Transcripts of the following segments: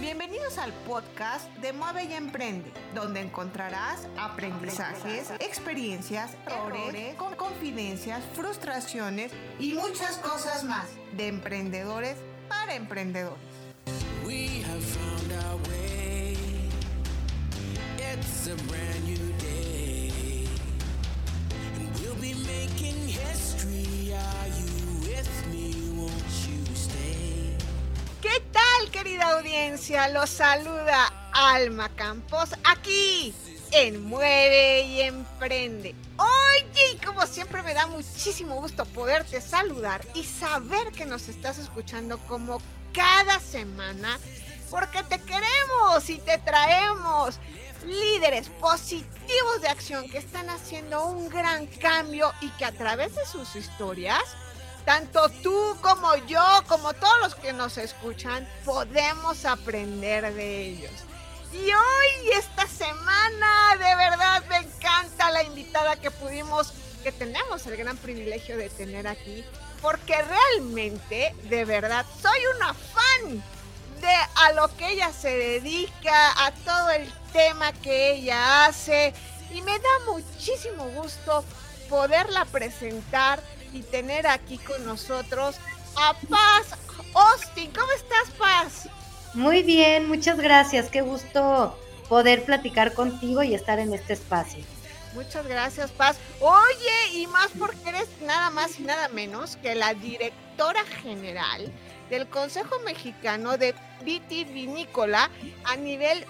Bienvenidos al podcast de Mueve y Emprende, donde encontrarás aprendizajes, experiencias, errores, confidencias, frustraciones y muchas cosas más de emprendedores para emprendedores. We have found our way. It's a brand new day. And we'll be making history. Are you with me? Won't you stay? ¿Qué tal, querida audiencia? Los saluda Alma Campos aquí en Mueve y Emprende. Oye, y como siempre me da muchísimo gusto poderte saludar y saber que nos estás escuchando como cada semana, porque te queremos y te traemos líderes positivos de acción que están haciendo un gran cambio y que a través de sus historias, tanto tú como yo, como todos los que nos escuchan, podemos aprender de ellos. Y hoy, esta semana, de verdad me encanta la invitada que tenemos el gran privilegio de tener aquí, porque realmente, de verdad, soy una fan de a lo que ella se dedica, a todo el tema que ella hace, y me da muchísimo gusto poderla presentar y tener aquí con nosotros a Paz Austin. ¿Cómo estás, Paz? Muy bien, muchas gracias. Qué gusto poder platicar contigo y estar en este espacio. Muchas gracias, Paz. Oye, y más porque eres nada más y nada menos que la directora general del Consejo Mexicano de Vitivinícola a nivel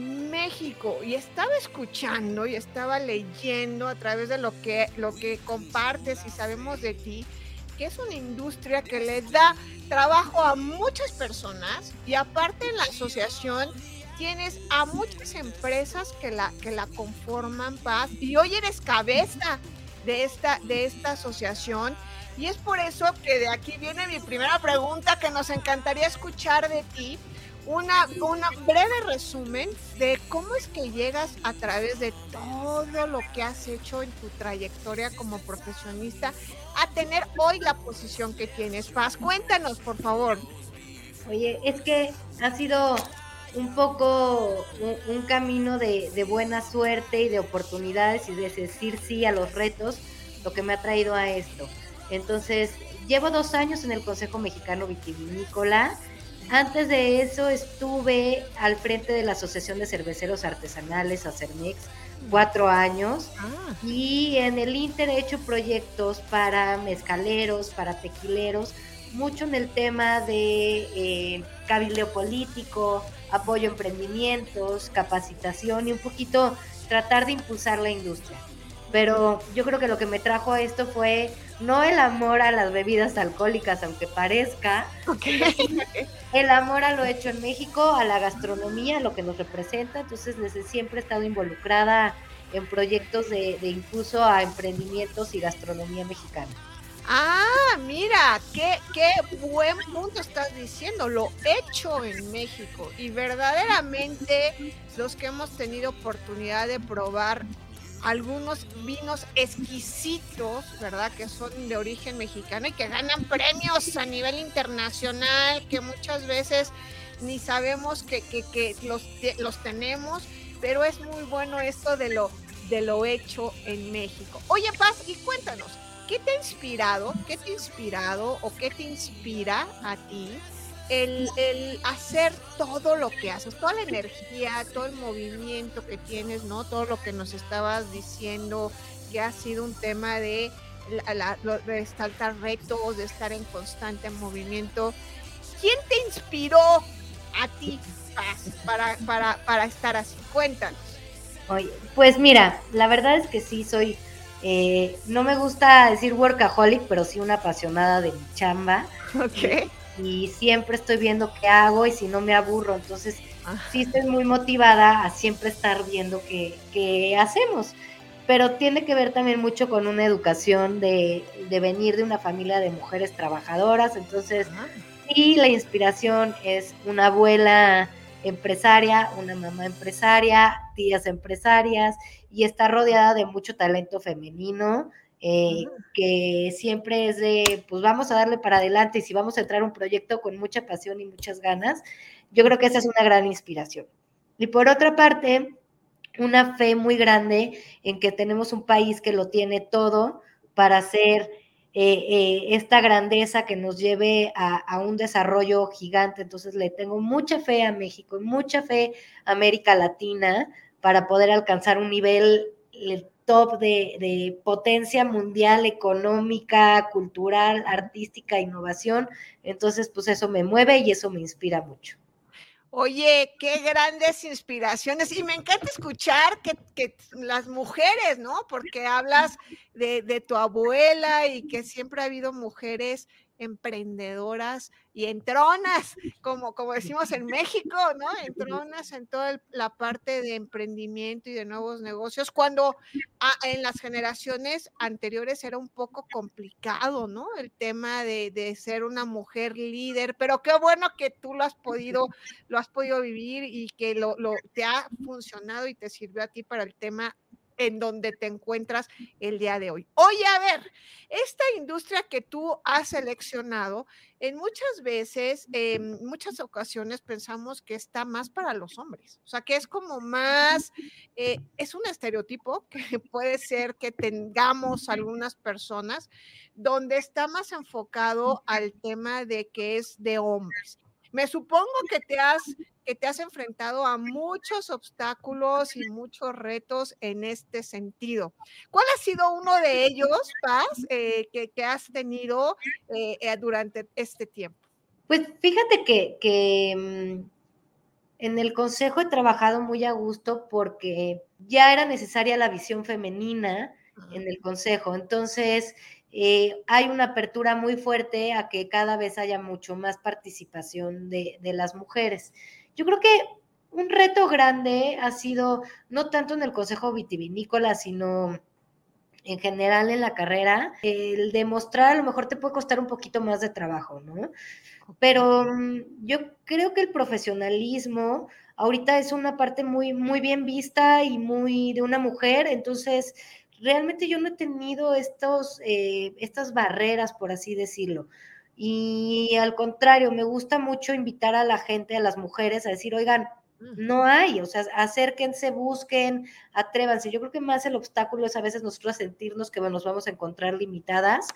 México. Y estaba escuchando y estaba leyendo a través de lo que compartes y sabemos de ti, que es una industria que le da trabajo a muchas personas, y aparte en la asociación tienes a muchas empresas que la conforman, Paz, y hoy eres cabeza de esta asociación, y es por eso que de aquí viene mi primera pregunta, que nos encantaría escuchar de ti, una breve resumen de cómo es que llegas a través de todo lo que has hecho en tu trayectoria como profesionista a tener hoy la posición que tienes. Paz, cuéntanos, por favor. Oye, es que ha sido un poco un camino de buena suerte y de oportunidades y de decir sí a los retos, lo que me ha traído a esto. Entonces, llevo 2 años en el Consejo Mexicano Vitivinícola. Antes de eso estuve al frente de la Asociación de Cerveceros Artesanales, ACERMEX, 4 años. Y en el Inter he hecho proyectos para mezcaleros, para tequileros, mucho en el tema de cabildeo político, apoyo a emprendimientos, capacitación y un poquito tratar de impulsar la industria. Pero yo creo que lo que me trajo a esto fue no el amor a las bebidas alcohólicas, aunque parezca, el amor a lo hecho en México, a la gastronomía, lo que nos representa. Entonces desde siempre he estado involucrada en proyectos de impulso a emprendimientos y gastronomía mexicana. Ah, mira, qué buen punto estás diciendo, lo hecho en México. Y verdaderamente los que hemos tenido oportunidad de probar algunos vinos exquisitos, ¿verdad? Que son de origen mexicano y que ganan premios a nivel internacional, que muchas veces ni sabemos que los tenemos, pero es muy bueno esto de lo hecho en México. Oye, Paz, y cuéntanos, ¿qué te ha inspirado o qué te inspira a ti el hacer todo lo que haces, toda la energía, todo el movimiento que tienes, ¿no? Todo lo que nos estabas diciendo, que ha sido un tema de saltar retos, de estar en constante movimiento. ¿Quién te inspiró a ti, Paz, para estar así? Cuéntanos. Oye, pues mira, la verdad es que sí soy, no me gusta decir workaholic, pero sí una apasionada de mi chamba. Ok. Y siempre estoy viendo qué hago y si no me aburro, entonces sí estoy muy motivada a siempre estar viendo qué hacemos, pero tiene que ver también mucho con una educación de venir de una familia de mujeres trabajadoras. Entonces sí, la inspiración es una abuela empresaria, una mamá empresaria, tías empresarias, y está rodeada de mucho talento femenino que siempre es de, pues vamos a darle para adelante y si vamos a entrar a un proyecto con mucha pasión y muchas ganas, yo creo que esa es una gran inspiración. Y por otra parte, una fe muy grande en que tenemos un país que lo tiene todo para hacer esta grandeza que nos lleve a un desarrollo gigante. Entonces le tengo mucha fe a México y mucha fe a América Latina para poder alcanzar un nivel top de potencia mundial, económica, cultural, artística, innovación. Entonces, pues eso me mueve y eso me inspira mucho. Oye, qué grandes inspiraciones. Y me encanta escuchar que las mujeres, ¿no? Porque hablas de tu abuela y que siempre ha habido mujeres emprendedoras y entronas, como decimos en México, ¿no? Entronas en toda la parte de emprendimiento y de nuevos negocios, cuando en las generaciones anteriores era un poco complicado, ¿no? El tema de ser una mujer líder, pero qué bueno que tú lo has podido vivir y que te ha funcionado y te sirvió a ti para el tema en donde te encuentras el día de hoy. Oye, a ver, esta industria que tú has seleccionado, en muchas veces, en muchas ocasiones pensamos que está más para los hombres, o sea, que es como más, es un estereotipo que puede ser que tengamos algunas personas donde está más enfocado al tema de que es de hombres. Me supongo que te has enfrentado a muchos obstáculos y muchos retos en este sentido. ¿Cuál ha sido uno de ellos, Paz, que has tenido durante este tiempo? Pues fíjate que en el consejo he trabajado muy a gusto porque ya era necesaria la visión femenina en el consejo. Entonces, hay una apertura muy fuerte a que cada vez haya mucho más participación de las mujeres. Yo creo que un reto grande ha sido, no tanto en el consejo vitivinícola, sino en general en la carrera, el demostrar a lo mejor te puede costar un poquito más de trabajo, ¿no? Pero yo creo que el profesionalismo ahorita es una parte muy, muy bien vista y muy de una mujer, entonces realmente yo no he tenido estas barreras, por así decirlo. Y al contrario, me gusta mucho invitar a la gente, a las mujeres, a decir, oigan, no hay, o sea, acérquense, busquen, atrévanse. Yo creo que más el obstáculo es a veces nosotros sentirnos que nos vamos a encontrar limitadas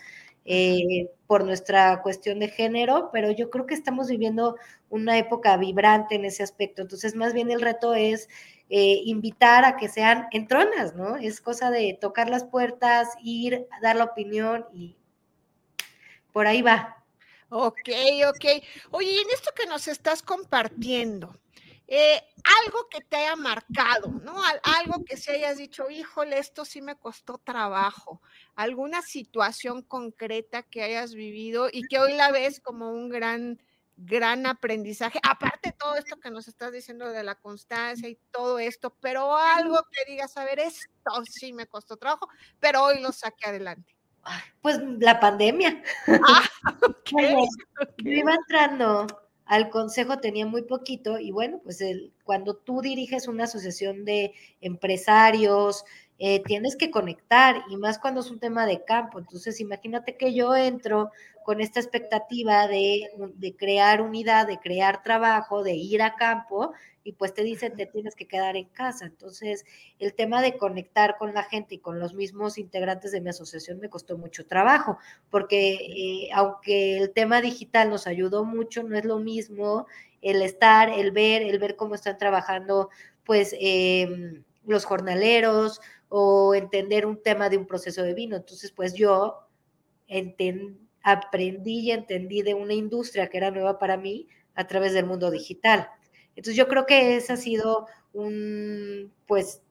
por nuestra cuestión de género, pero yo creo que estamos viviendo una época vibrante en ese aspecto. Entonces, más bien el reto es invitar a que sean entronas, ¿no? Es cosa de tocar las puertas, ir, dar la opinión y por ahí va. Ok, ok. Oye, y en esto que nos estás compartiendo, algo que te haya marcado, ¿no? Algo que se hayas dicho, híjole, esto sí me costó trabajo, alguna situación concreta que hayas vivido y que hoy la ves como un gran aprendizaje, aparte de todo esto que nos estás diciendo de la constancia y todo esto, pero algo que digas, a ver, esto sí me costó trabajo, pero hoy lo saqué adelante. Pues la pandemia. Ah, ok, Oye, yo ok. iba entrando al consejo, tenía muy poquito, y bueno, pues cuando tú diriges una asociación de empresarios, tienes que conectar, y más cuando es un tema de campo. Entonces, imagínate que yo entro con esta expectativa de crear unidad, de crear trabajo, de ir a campo, y pues te dicen, te tienes que quedar en casa. Entonces, el tema de conectar con la gente y con los mismos integrantes de mi asociación me costó mucho trabajo porque aunque el tema digital nos ayudó mucho, no es lo mismo el estar, el ver cómo están trabajando, pues, los jornaleros o entender un tema de un proceso de vino. Entonces, pues yo aprendí y entendí de una industria que era nueva para mí a través del mundo digital. Entonces, yo creo que ese ha sido pues,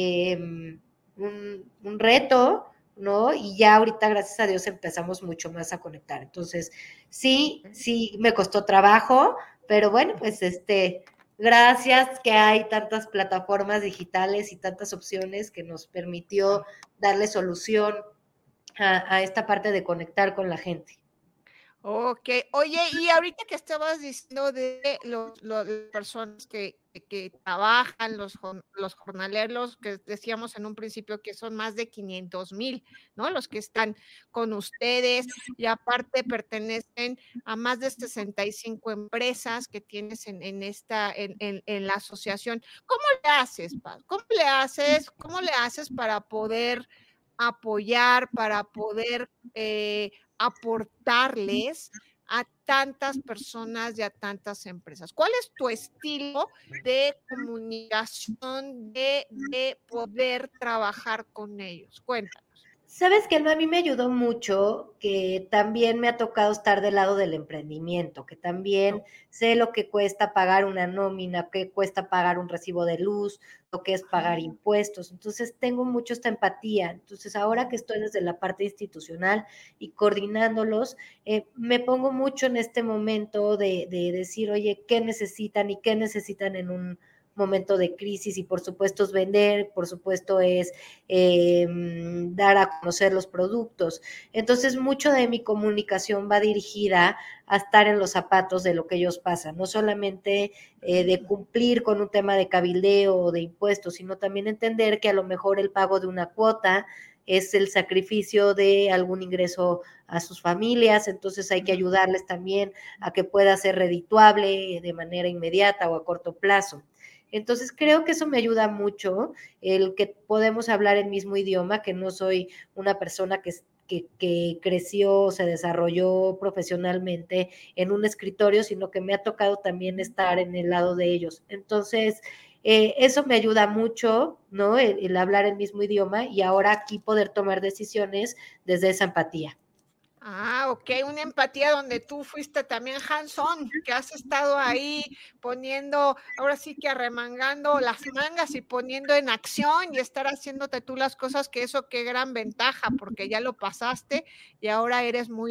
un reto, ¿no? Y ya ahorita, gracias a Dios, empezamos mucho más a conectar. Entonces, sí, me costó trabajo, pero bueno, pues gracias que hay tantas plataformas digitales y tantas opciones que nos permitió darle solución a esta parte de conectar con la gente. Ok, oye, y ahorita que estabas diciendo de las personas que trabajan, los jornaleros, que decíamos en un principio que son más de 500,000, ¿no? Los que están con ustedes y aparte pertenecen a más de 65 empresas que tienes en la asociación. ¿Cómo le haces, Paz? ¿Cómo le haces para poder apoyar, para poder, aportarles a tantas personas y a tantas empresas? ¿Cuál es tu estilo de comunicación, de poder trabajar con ellos? Cuéntanos. Sabes que a mí me ayudó mucho, que también me ha tocado estar del lado del emprendimiento, que también sé lo que cuesta pagar una nómina, qué cuesta pagar un recibo de luz, lo que es pagar impuestos. Entonces tengo mucho esta empatía. Entonces ahora que estoy desde la parte institucional y coordinándolos, me pongo mucho en este momento de decir, oye, ¿qué necesitan y qué necesitan en un momento de crisis? Y por supuesto es vender, por supuesto es dar a conocer los productos. Entonces, mucho de mi comunicación va dirigida a estar en los zapatos de lo que ellos pasan, no solamente de cumplir con un tema de cabildeo o de impuestos, sino también entender que a lo mejor el pago de una cuota es el sacrificio de algún ingreso a sus familias, entonces hay que ayudarles también a que pueda ser redituable de manera inmediata o a corto plazo. Entonces creo que eso me ayuda mucho, el que podemos hablar el mismo idioma, que no soy una persona que creció, se desarrolló profesionalmente en un escritorio, sino que me ha tocado también estar en el lado de ellos. Entonces, eso me ayuda mucho, ¿no? El hablar el mismo idioma y ahora aquí poder tomar decisiones desde esa empatía. Ah, okey, una empatía donde tú fuiste también hands-on, que has estado ahí poniendo, ahora sí que arremangando las mangas y poniendo en acción y estar haciéndote tú las cosas, que eso qué gran ventaja, porque ya lo pasaste y ahora eres muy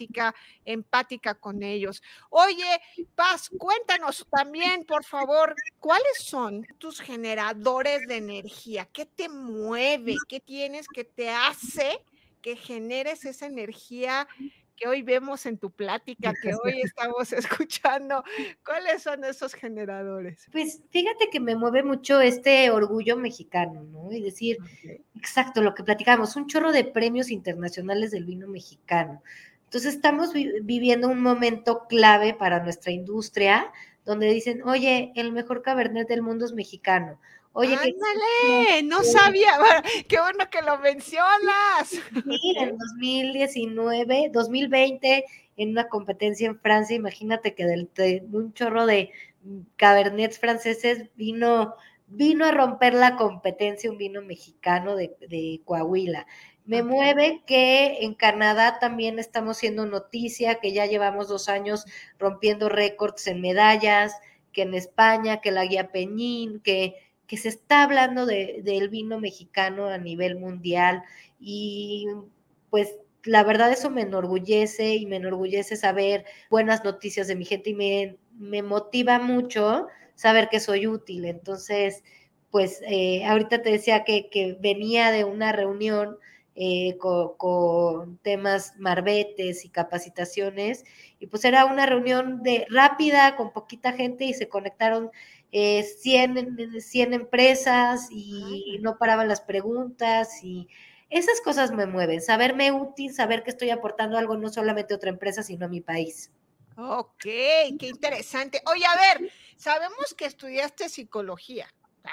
empática con ellos. Oye, Paz, cuéntanos también, por favor, ¿cuáles son tus generadores de energía? ¿Qué te mueve? ¿Qué tienes que te hace que generes esa energía que hoy vemos en tu plática, que hoy estamos escuchando? ¿Cuáles son esos generadores? Pues fíjate que me mueve mucho este orgullo mexicano, ¿no? Y decir, Okey. exacto, lo que platicamos, un chorro de premios internacionales del vino mexicano. Entonces estamos viviendo un momento clave para nuestra industria, donde dicen, oye, el mejor cabernet del mundo es mexicano. Oye, que ¡Ándale! No sabía, qué bueno que lo mencionas. sí, en Okey. 2019, 2020, en una competencia en Francia, imagínate que de un chorro de cabernets franceses vino a romper la competencia un vino mexicano de Coahuila. Me Okey. mueve que en Canadá también estamos siendo noticia, que ya llevamos 2 años rompiendo récords en medallas, que en España, que la guía Peñín, que se está hablando del vino mexicano a nivel mundial y pues la verdad eso me enorgullece y me enorgullece saber buenas noticias de mi gente y me motiva mucho saber que soy útil. Entonces, pues ahorita te decía que venía de una reunión con temas marbetes y capacitaciones y pues era una reunión de rápida con poquita gente y se conectaron 100 empresas y Vaya. no paraban las preguntas y esas cosas me mueven, saberme útil, saber que estoy aportando algo no solamente a otra empresa, sino a mi país. Okey, qué interesante. Oye, a ver, sabemos que estudiaste psicología,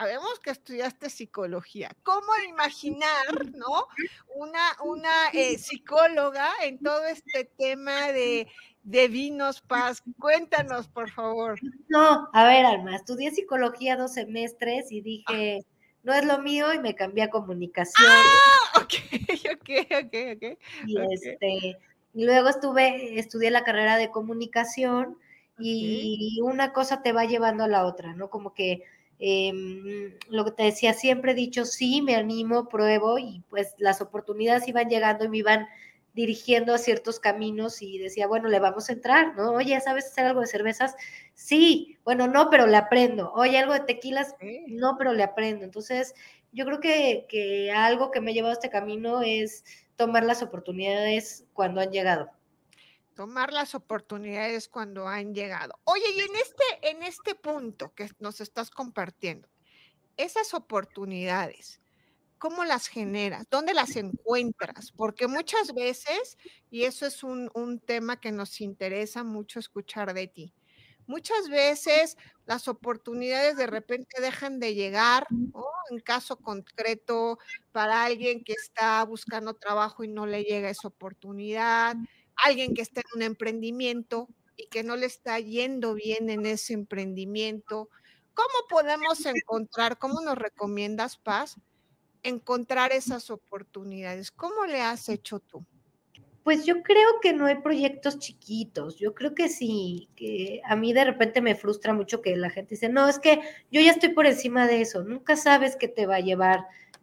¿Cómo imaginar, no, una psicóloga en todo este tema de vinos, Paz? Cuéntanos, por favor. No, a ver, Alma, estudié psicología 2 semestres y dije, no es lo mío y me cambié a comunicación Ah, okey, okey, okey, okey, y okey, y luego estudié la carrera de comunicación okey. y una cosa te va llevando a la otra, ¿no? Como que lo que te decía, siempre he dicho sí, me animo, pruebo y pues las oportunidades iban llegando y me iban dirigiendo a ciertos caminos y decía, bueno, le vamos a entrar, ¿no? Oye, ¿sabes hacer algo de cervezas? Sí, bueno, no, pero le aprendo. Oye, algo de tequilas, Okey. no, pero le aprendo. Entonces, yo creo que algo que me ha llevado a este camino es tomar las oportunidades cuando han llegado. Tomar las oportunidades cuando han llegado. Oye, y en este punto que nos estás compartiendo, esas oportunidades, ¿cómo las generas? ¿Dónde las encuentras? Porque muchas veces, y eso es un tema que nos interesa mucho escuchar de ti, muchas veces las oportunidades de repente dejan de llegar, ¿no? En caso concreto, para alguien que está buscando trabajo y no le llega esa oportunidad, alguien que está en un emprendimiento y que no le está yendo bien en ese emprendimiento. ¿Cómo podemos encontrar, cómo nos recomiendas, Paz, encontrar esas oportunidades? ¿Cómo le has hecho tú? Pues yo creo que no hay proyectos chiquitos. Yo creo que sí, que a mí de repente me frustra mucho que la gente dice, no, es que yo ya estoy por encima de eso. Nunca sabes qué te va a llevar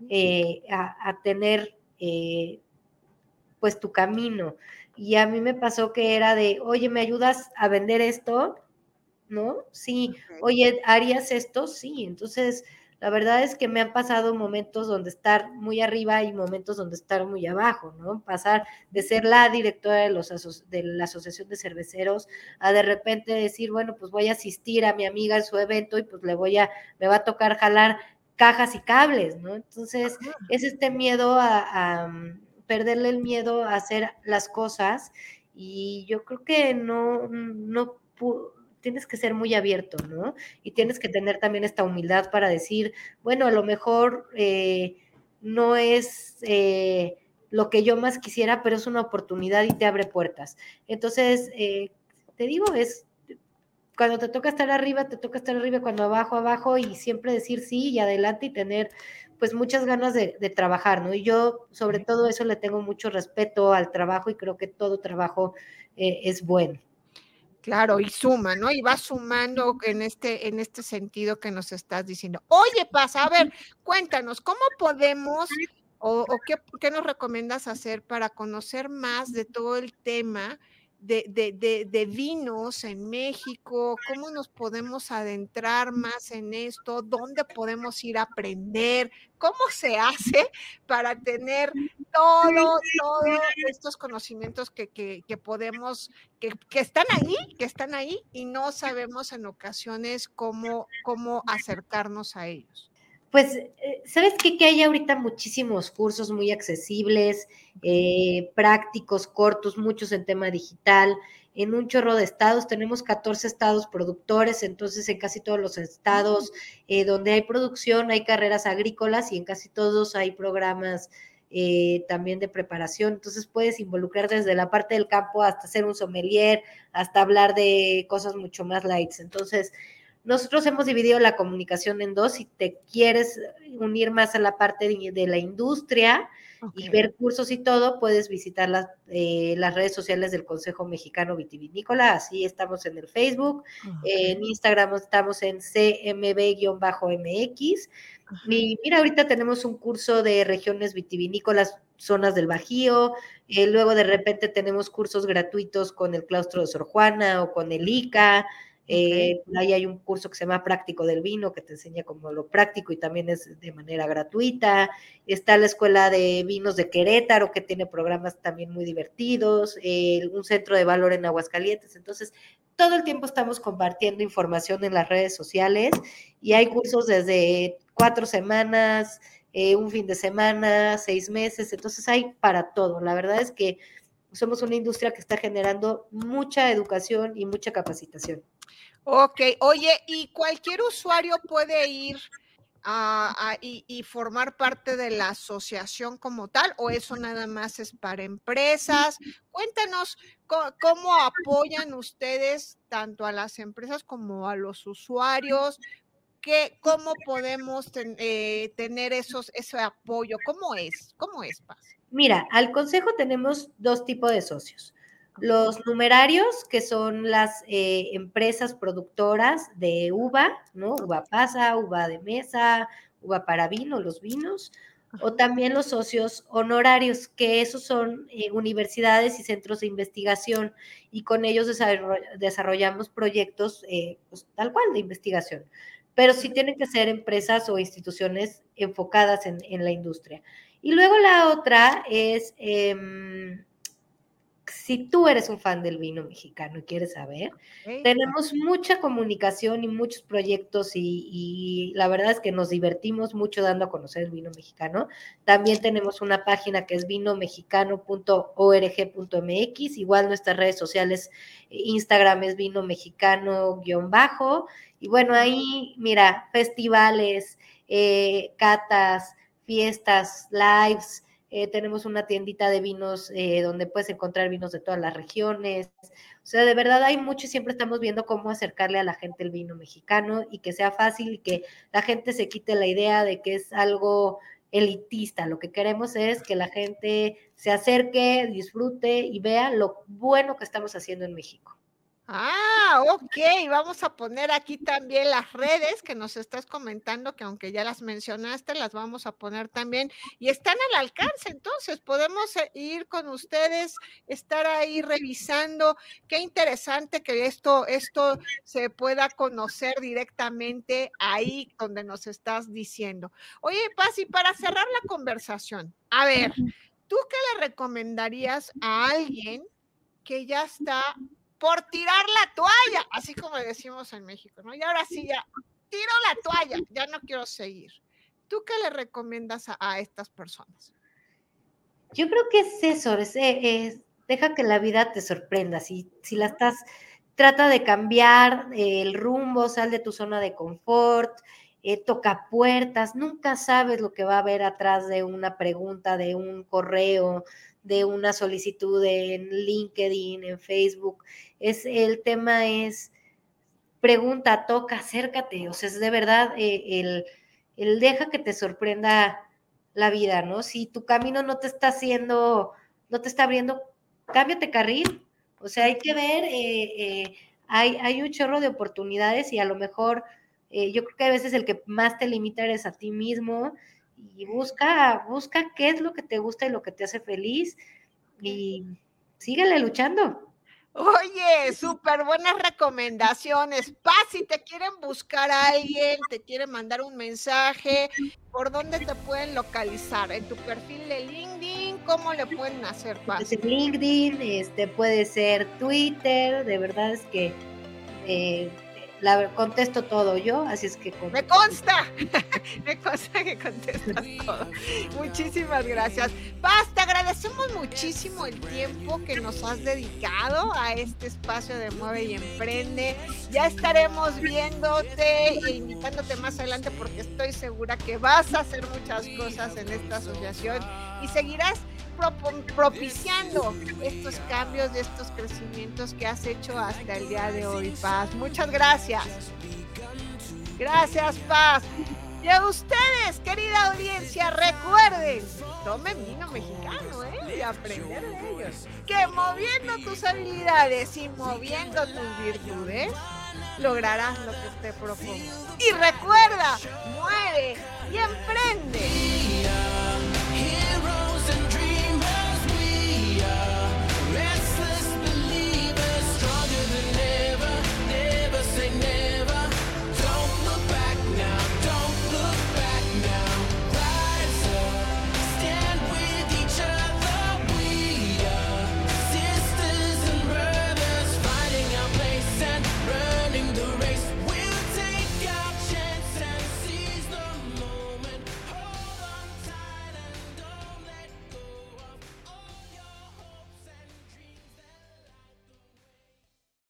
a tener pues tu camino. Y a mí me pasó que era de, oye, ¿me ayudas a vender esto? ¿No? Sí. Okey. Oye, ¿harías esto? Sí. Entonces, la verdad es que me han pasado momentos donde estar muy arriba y momentos donde estar muy abajo, ¿no? Pasar de ser la directora de la Asociación de Cerveceros a de repente decir, bueno, pues voy a asistir a mi amiga en su evento y pues me va a tocar jalar cajas y cables, ¿no? Entonces, es este miedo a perderle el miedo a hacer las cosas y yo creo que no tienes que ser muy abierto, ¿no? Y tienes que tener también esta humildad para decir, bueno, a lo mejor no es lo que yo más quisiera, pero es una oportunidad y te abre puertas. Entonces, te digo, es cuando te toca estar arriba, te toca estar arriba, cuando abajo, abajo, y siempre decir sí y adelante y tener pues muchas ganas de trabajar, ¿no? Y yo sobre todo eso le tengo mucho respeto al trabajo y creo que todo trabajo es bueno. Claro, y suma, ¿no? Y va sumando en este sentido que nos estás diciendo. Oye, Paz, a ver, cuéntanos, ¿cómo podemos o qué nos recomiendas hacer para conocer más de todo el tema de vinos en México? ¿Cómo nos podemos adentrar más en esto? ¿Dónde podemos ir a aprender? ¿Cómo se hace para tener todos estos conocimientos que podemos que están ahí y no sabemos en ocasiones cómo acercarnos a ellos? Pues, ¿sabes qué? Que hay ahorita muchísimos cursos muy accesibles, prácticos, cortos, muchos en tema digital, en un chorro de estados, tenemos 14 estados productores, entonces en casi todos los estados donde hay producción hay carreras agrícolas y en casi todos hay programas también de preparación, entonces puedes involucrar desde la parte del campo hasta ser un sommelier, hasta hablar de cosas mucho más light. Entonces, nosotros hemos dividido la comunicación en dos. Si te quieres unir más a la parte de la industria y Okey. ver cursos y todo, puedes visitar las redes sociales del Consejo Mexicano Vitivinícola. Así estamos en el Facebook. En Okey. Instagram estamos en CMB-MX. Ajá. Y mira, ahorita tenemos un curso de regiones vitivinícolas, zonas del Bajío. Luego de repente tenemos cursos gratuitos con el Claustro de Sor Juana o con el ICA. Okey. Ahí hay un curso que se llama Práctico del Vino, que te enseña como lo práctico y también es de manera gratuita. Está la Escuela de Vinos de Querétaro, que tiene programas también muy divertidos, un centro de valor en Aguascalientes. Entonces, todo el tiempo estamos compartiendo información en las redes sociales y hay cursos desde 4 semanas, un fin de semana, 6 meses, entonces hay para todo. La verdad es que somos una industria que está generando mucha educación y mucha capacitación. Okey. Oye, ¿y cualquier usuario puede ir y formar parte de la asociación como tal, o eso nada más es para empresas? Cuéntanos cómo apoyan ustedes tanto a las empresas como a los usuarios, cómo podemos tener ese apoyo, ¿cómo es, Paz? Mira, al consejo tenemos dos tipos de socios. Okey. Los numerarios, que son las empresas productoras de uva, ¿no? Uva pasa, uva de mesa, uva para vino, los vinos, o Ajá. también los socios honorarios, que esos son universidades y centros de investigación, y con ellos desarrollamos proyectos pues, tal cual de investigación. Pero sí tienen que ser empresas o instituciones enfocadas en la industria. Y luego la otra es si tú eres un fan del vino mexicano y quieres saber, tenemos mucha comunicación y muchos proyectos y la verdad es que nos divertimos mucho dando a conocer el vino mexicano. También tenemos una página que es vinomexicano.org.mx, igual nuestras redes sociales, Instagram es vinomexicano_, y bueno, ahí, mira, festivales, catas, fiestas, lives, tenemos una tiendita de vinos donde puedes encontrar vinos de todas las regiones. O sea, de verdad hay mucho y siempre estamos viendo cómo acercarle a la gente el vino mexicano y que sea fácil y que la gente se quite la idea de que es algo elitista. Lo que queremos es que la gente se acerque, disfrute y vea lo bueno que estamos haciendo en México. Ok, vamos a poner aquí también las redes que nos estás comentando, que aunque ya las mencionaste, las vamos a poner también y están al alcance, entonces podemos ir con ustedes, estar ahí revisando. Qué interesante que esto se pueda conocer directamente ahí donde nos estás diciendo. Oye, Paz, y para cerrar la conversación, a ver, ¿tú qué le recomendarías a alguien que ya está por tirar la toalla, así como decimos en México, ¿no? Y ahora sí ya, tiro la toalla, ya no quiero seguir? ¿Tú qué le recomiendas a estas personas? Yo creo que es eso, deja que la vida te sorprenda. Si la estás, trata de cambiar el rumbo, sal de tu zona de confort, toca puertas, nunca sabes lo que va a haber atrás de una pregunta, de un correo, de una solicitud en LinkedIn, en Facebook. El tema es pregunta, toca, acércate, o sea, es de verdad el deja que te sorprenda la vida, ¿no? Si tu camino no te está abriendo, cámbiate carril. O sea, hay que ver, hay un chorro de oportunidades y a lo mejor yo creo que a veces el que más te limita eres a ti mismo y busca qué es lo que te gusta y lo que te hace feliz y síguele luchando. Oye, súper buenas recomendaciones. Paz, si te quieren buscar a alguien, te quieren mandar un mensaje, ¿por dónde te pueden localizar? ¿En tu perfil de LinkedIn? ¿Cómo le pueden hacer, Paz? Puede ser LinkedIn, puede ser Twitter, de verdad es que contesto todo yo, así es que... Me consta que contestas todo. Muchísimas gracias. Paz, te agradecemos muchísimo el tiempo que nos has dedicado a este espacio de Mueve y Emprende. Ya estaremos viéndote e invitándote más adelante porque estoy segura que vas a hacer muchas cosas en esta asociación y seguirás propiciando estos cambios y estos crecimientos que has hecho hasta el día de hoy, Paz. Muchas gracias. Gracias, Paz. Y a ustedes, querida audiencia, recuerden, tomen vino mexicano, y aprender de ellos. Que moviendo tus habilidades y moviendo tus virtudes, lograrás lo que te propongas. Y recuerda, mueve y emprende.